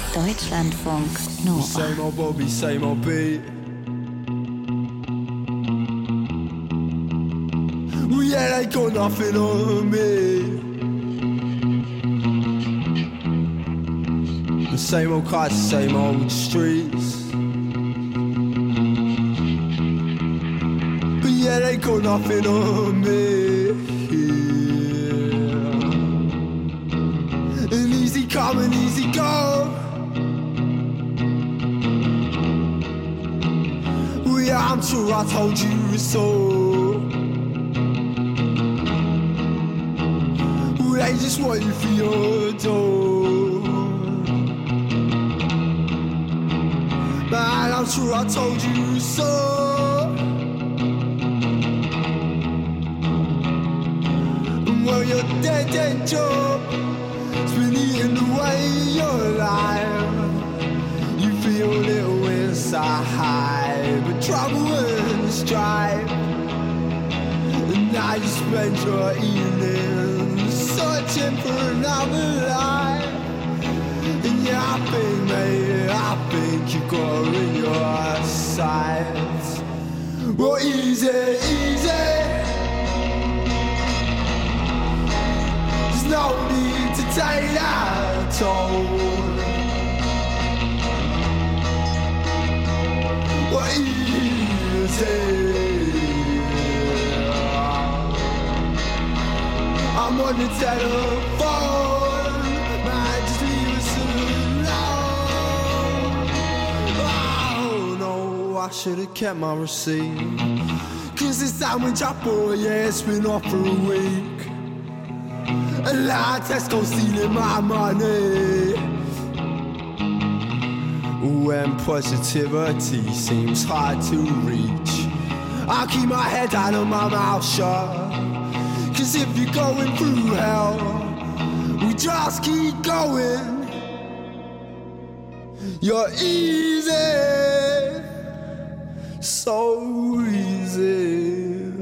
Deutschlandfunk Nova. Same old Bobby, same old beat. Well, yeah, they got nothing on me. The same old cars, the same old streets. But yeah, they got nothing on me. Yeah. And easy come and easy go. Well, yeah, I'm sure I told you so. Well, they just want you for your door. Man, I'm sure I told you so. Well, your dead job has been eating away your life. You feel a little inside, but trouble and strife. And now you spend your evenings searching for another life. And yeah, I think you got her in your sights. Well, easy. There's no need to take that toll. Well, easy. I'm on the telephone. Man, just leave us alone. Oh no, I should've kept my receipt. Cause this sandwich I bought, yeah, it's been off for a week. A lot of Tesco stealing my money. When positivity seems hard to reach, I'll keep my head down and my mouth shut. Cause if you're going through hell, we just keep going. You're easy, so easy.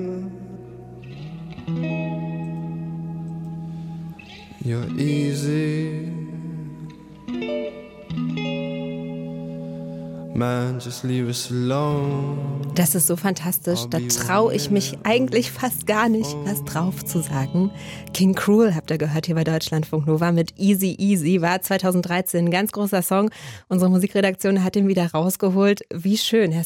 You're easy. Man, just leave us alone. Das ist so fantastisch, da traue ich mich eigentlich fast gar nicht, was drauf zu sagen. King Cruel habt ihr gehört hier bei Deutschlandfunk Nova mit Easy, war 2013 ein ganz großer Song. Unsere Musikredaktion hat ihn wieder rausgeholt. Wie schön, Herr